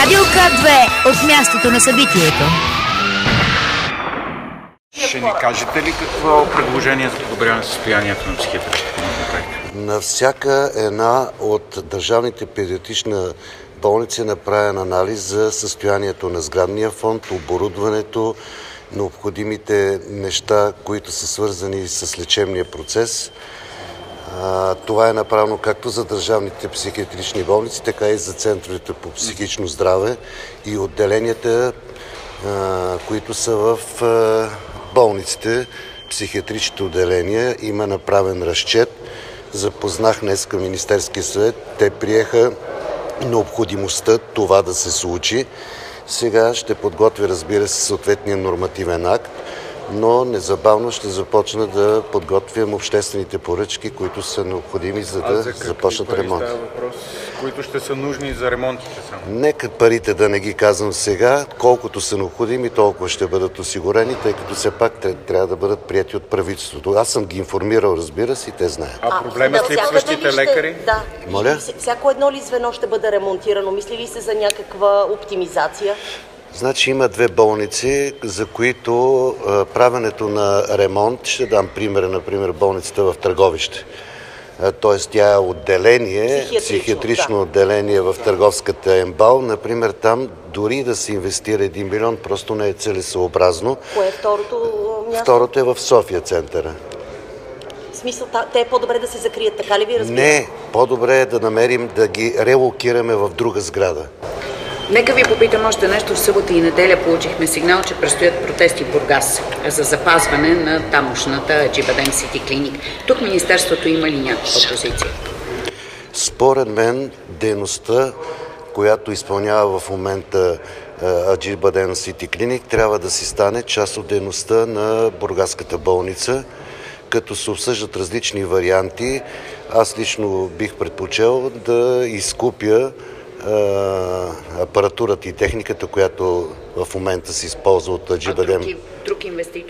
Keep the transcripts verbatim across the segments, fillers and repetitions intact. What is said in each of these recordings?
Радио К две от мястото на събитието. Ще ни кажете ли какво е предложение за подобряване на състоянието на психиатричните комплекти? На всяка една от държавните педиатрични болници е направен анализ за състоянието на сградния фонд, оборудването, необходимите неща, които са свързани с лечебния процес. Това е направено както за държавните психиатрични болници, така и за центровете по психично здраве и отделенията, които са в болниците, психиатричните отделения. Има направен разчет. Запознах днес към Министерския съвет. Те приеха необходимостта това да се случи. Сега ще подготвя, разбира се, съответния нормативен акт, но незабавно ще започна да подготвям обществените поръчки, които са необходими, за да за започнат ремонт. Става въпрос, които ще са нужни за ремонтите само? Нека парите да не ги казвам сега, колкото са необходими, толкова ще бъдат осигурени, тъй като все пак трябва да бъдат прияти от правителството. Аз съм ги информирал, разбира се, и те знаят. А проблема с липсващите лекари? Да. Моля? Всяко едно ли звено ще бъде ремонтирано? Мисли ли се за някаква оптимизация? Значи има две болници, за които а, правенето на ремонт, ще дам пример, например болницата в Търговище. А, тоест тя е отделение, психиатрично, психиатрично да. отделение в търговската ЕМБАЛ. Например там дори да се инвестира един милион, просто не е целесъобразно. Кое е второто място? Второто е в София центъра. В смисъл, те е по-добре да се закрият, така ли ви разбира? Не, по-добре е да намерим да ги релокираме в друга сграда. Нека ви попитам още нещо. В събота и неделя получихме сигнал, че предстоят протести в Бургас за запазване на тамошната Acibadem City Clinic. Тук Министерството има ли някаква позиция? Според мен дейността, която изпълнява в момента Acibadem City Clinic, трябва да си стане част от дейността на Бургаската болница, като се обсъждат различни варианти. Аз лично бих предпочел да изкупя апаратурата и техниката, която в момента се използва от Acibadem. Друг, друг инвеститор?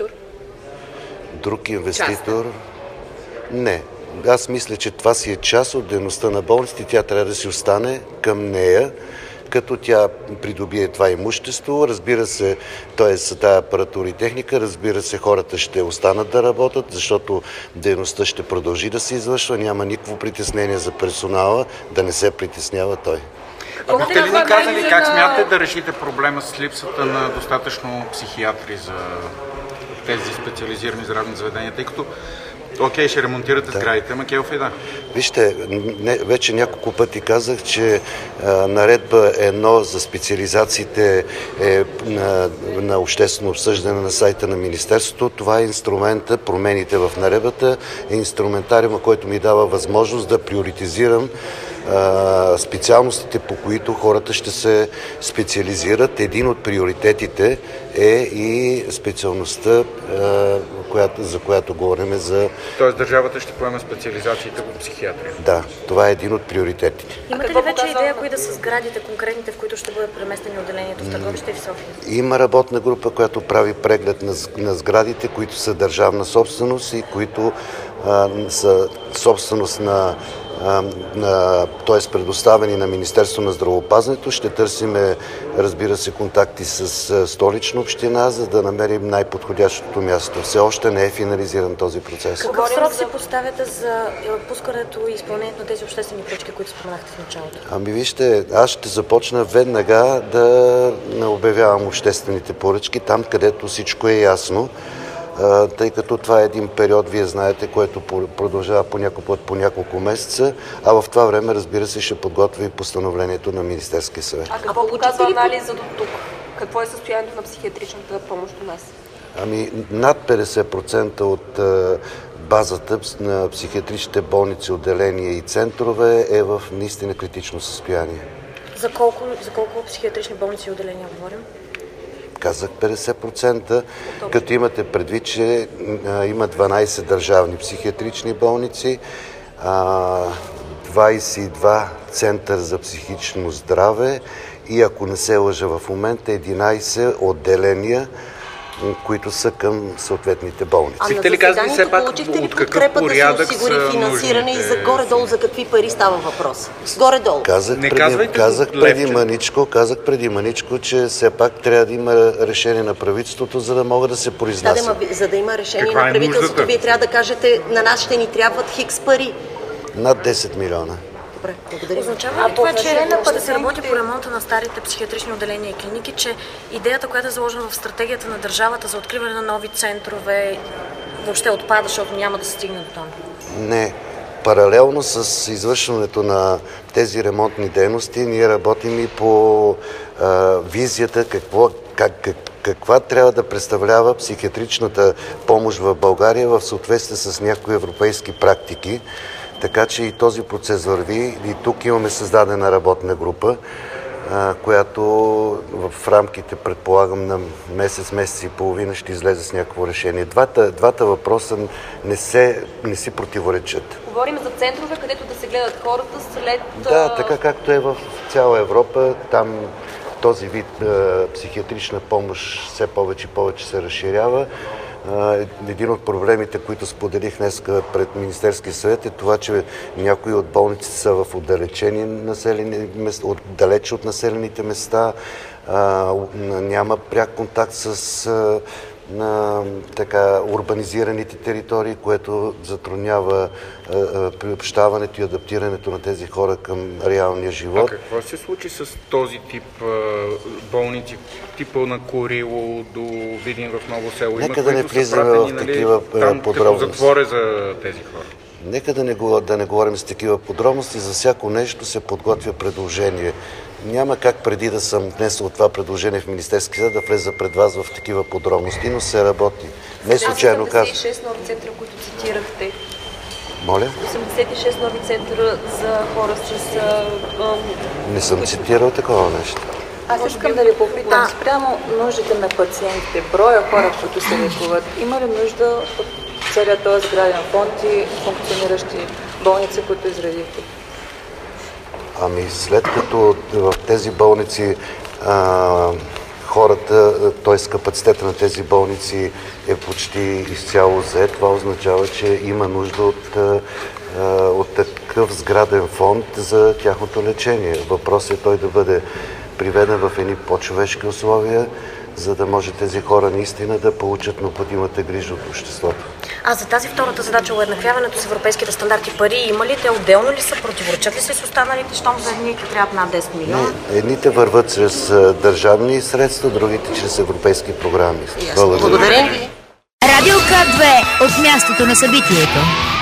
Друг инвеститор? Не. Аз мисля, че това си е част от дейността на болниците. Тя трябва да си остане към нея, като тя придобие това имущество. Разбира се, т.е. за тази апаратура и техника, разбира се, хората ще останат да работят, защото дейността ще продължи да се извършва. Няма никакво притеснение за персонала, да не се притеснява той. А бихте ли ни казали как смятате да решите проблема с липсата на достатъчно психиатри за тези специализирани здравни заведения, тъй като окей, ще ремонтирате да. сградите, ама келф и да. Вижте, не, вече няколко пъти казах, че а, наредба едно за специализациите е на, на обществено обсъждане на сайта на Министерството. Това е инструмента, промените в наредбата е инструментариума, който ми дава възможност да приоритизирам а, специалностите, по които хората ще се специализират. Един от приоритетите е и специалността, а, която, за която говорим за... Тоест държавата ще поема специализациите по психиатрия. Да, това е един от приоритетите. Имате ли вече идея кои да са сградите конкретните, в които ще бъдат преместени отделението в Търговище и в София? Има работна група, която прави преглед на, на сградите, които са държавна собственост и които а, са собственост на т.е. предоставени на Министерство на здравеопазването. Ще търсиме, разбира се, контакти с Столична община, за да намерим най-подходящото място. Все още не е финализиран този процес. Какъв срок си поставяте за пускането и изпълнението на тези обществени поръчки, които споменахте в началото? Ами вижте, аз ще започна веднага да обявявам обществените поръчки там, където всичко е ясно, тъй като това е един период, вие знаете, който продължава по няколко път по няколко месеца, а в това време, разбира се, ще подготви и постановлението на Министерския съвет. А какво показва анализа до тук? Какво е състоянието на психиатричната помощ у нас? Ами над петдесет процента от базата на психиатричните болници, отделения и центрове е в наистина критично състояние. За колко, за колко психиатрични болници и отделения говорим? Казах петдесет процента, като имате предвид, че а, има дванадесет държавни психиатрични болници, а, двадесет и два центъра за психично здраве и, ако не се лъжа в момента, единадесет отделения, които са към съответните болници. А Бихте на ли казали заседанието все пак получихте ли от какъв подкрепа да се порядък осигури са финансиране и за нужните горе-долу за какви пари става въпрос? Горе-долу. Казах, Не преди, казвайте казах, за преди левче. маничко, казах преди маничко, че все пак трябва да има решение на правителството, за да мога да се Да, да, произнася. ма, за да има решение Каква на е правителството, нуждата? вие трябва да кажете, на нас ще ни трябват хикс пари. Над десет милиона. Добре, благодаря. Означава ли това, че ще се работи по ремонта на старите психиатрични отделения и клиники, че идеята, която е заложена в стратегията на държавата за откриване на нови центрове, въобще отпада, защото няма да се стигне до там? Не. Паралелно с извършването на тези ремонтни дейности, ние работим и по а, визията какво, как, как, каква трябва да представлява психиатричната помощ в България в съответствие с някои европейски практики. Така че и този процес върви. И тук имаме създадена работна група, която в рамките, предполагам, на месец, месец и половина ще излезе с някакво решение. Двата, двата въпроса не, се, не си противоречат. Говорим за центрове, където да се гледат хората след... Да, така както е в цяла Европа, там този вид е, психиатрична помощ все повече и повече се разширява. Един от проблемите, които споделих днес пред Министерския съвет, е това, че някои от болниците са в отдалечени населени места, далече от населените места, няма пряк контакт с на така урбанизираните територии, което затруднява приобщаването и адаптирането на тези хора към реалния живот. А какво се случи с този тип болници, типа на Курило до Видин в Ново село? Нека да не влизаме в такива там, подробности. Като затворе за тези хора. Нека да не, да не говорим с такива подробности. За всяко нещо се подготвя предложение. Няма как преди да съм внесъл това предложение в Министерския съвет да влеза пред вас в такива подробности, но се работи. Не случайно казвам. осемдесет и шест нови центъра, които цитирахте. Моля? осемдесет и шест нови центъра за хора с... А, а, Не съм цитирал такова нещо. Аз искам да ви попитам, да. Спрямо нуждите на пациентите, броя хора, които се лекуват, има ли нужда от целият този сграден фонд и функциониращи болници, които изредихте? Ами след като в тези болници а, хората, т.е. капацитета на тези болници е почти изцяло зает, това означава, че има нужда от, а, от такъв сграден фонд за тяхното лечение. Въпросът е той да бъде приведен в едни по-човешки условия, за да може тези хора наистина да получат необходимата грижа от обществото. А за тази втората задача, уеднаквяването с европейските стандарти, пари има ли? Те отделно ли са? Противоречат ли се с останалите? Щом за едните трябват над десет милиона? Не, едните върват чрез държавни средства, другите чрез европейски програми. Благодаря ви. Радио К две от мястото на събитието.